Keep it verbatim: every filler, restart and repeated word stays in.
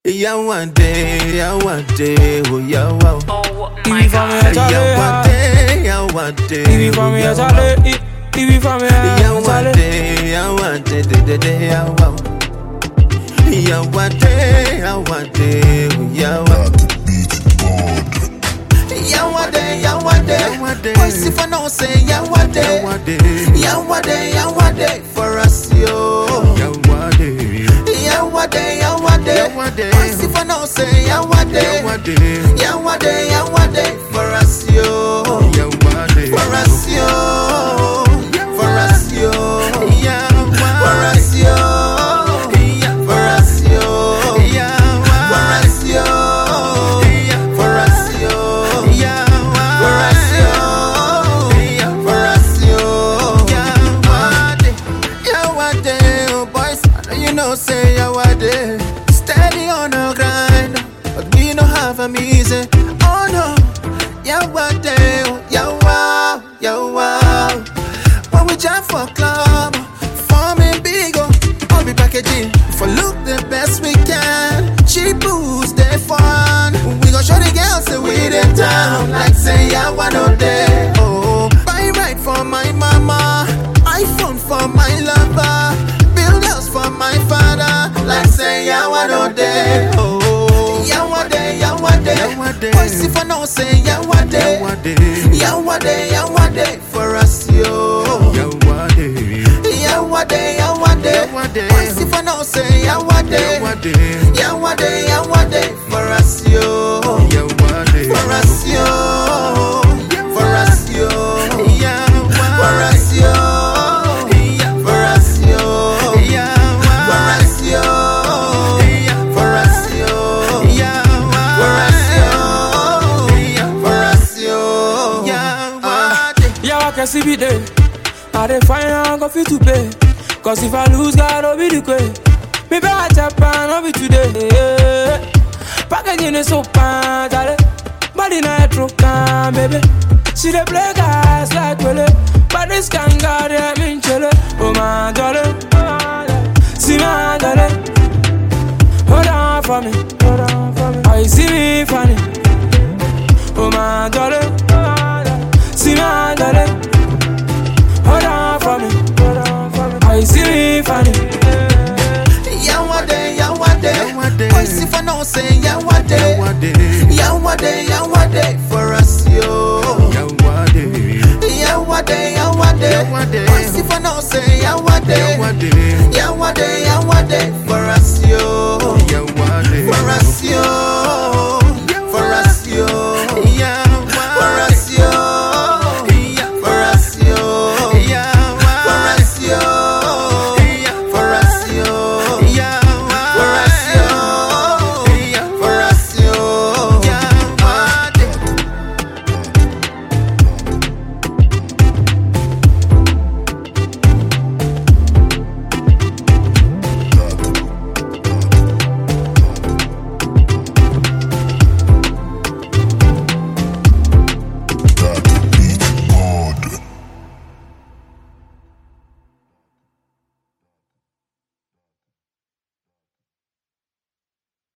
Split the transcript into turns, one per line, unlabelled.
Yeah, one day, yeah, one day, oh yeah, wow.
Oh my God.
Yeah, one day, yeah, one day,
If from here, Charlie. If from here,
yeah, one day, yeah, one day, day, day, day, yeah, wow. Yeah, one day, yeah, one day, oh yeah, wow. Yeah, one day, yeah, one day, voice if I know say, yeah, one day, yeah, one day, yeah, one day, yeah, one day, for us, yo. Yeah, one day, yeah, one day, yeah, one day, voice if I know say, yeah, one day, yeah, one day, yeah, one day, yeah, one day, for us, yo. Yeah, one day, for us, yo, for us, yo, yeah, for us, yo, yeah, for us, yo, yeah, for us, yo, yeah, for us, yo, yeah, for us, yo, yeah, for us, yo, yeah, one day, yeah, one day, oh boys, I know you know say, yeah, one day, steady on the grind, but we don't have a easy, oh no, yeah, one day, oh, yeah, wow, yeah, wow, when we jump for club, forming big, oh, I'll be packaging, for look the best we can, cheap booze, they fun, we gon' show the girls say we in town, like say, yeah, one day, oh, buy right for my mama, iPhone for my lover, build house for my father, like say, yeah, one day, oh, yeah, one day, yeah, one day, voice if I know say, yeah, one day, yeah, one day, yeah, one day, for us, yo, yeah, one day, yeah, one day, yeah, one day, voice if I know say, yeah, one day, yeah, one day, yeah, one day, for us, yo, yeah, one day, for us, yo, for us, yo, yeah, for us, yo, yeah, for us, yo, yeah, for us, yo, yeah, for us, yo, yeah, for us, yo, yeah, for us, yo, yeah,
yeah, I can see me there. I dey find out go fit to pay. Cause if I lose, God, I'll be the way. Maybe I tap and I'll be today. Packaging is so pan, Charlie. Body night rock, baby. She dey play guys like Willie. But this can got them in chile. Oh my darling, see my darling. Hold on for me, hold on for me. Oh, you see me funny. Oh my darling, see my darling. Hold on for me, hold on for me. Oh, you see me funny.
yeah, one day, yeah, one day, voice if I know say, yeah, one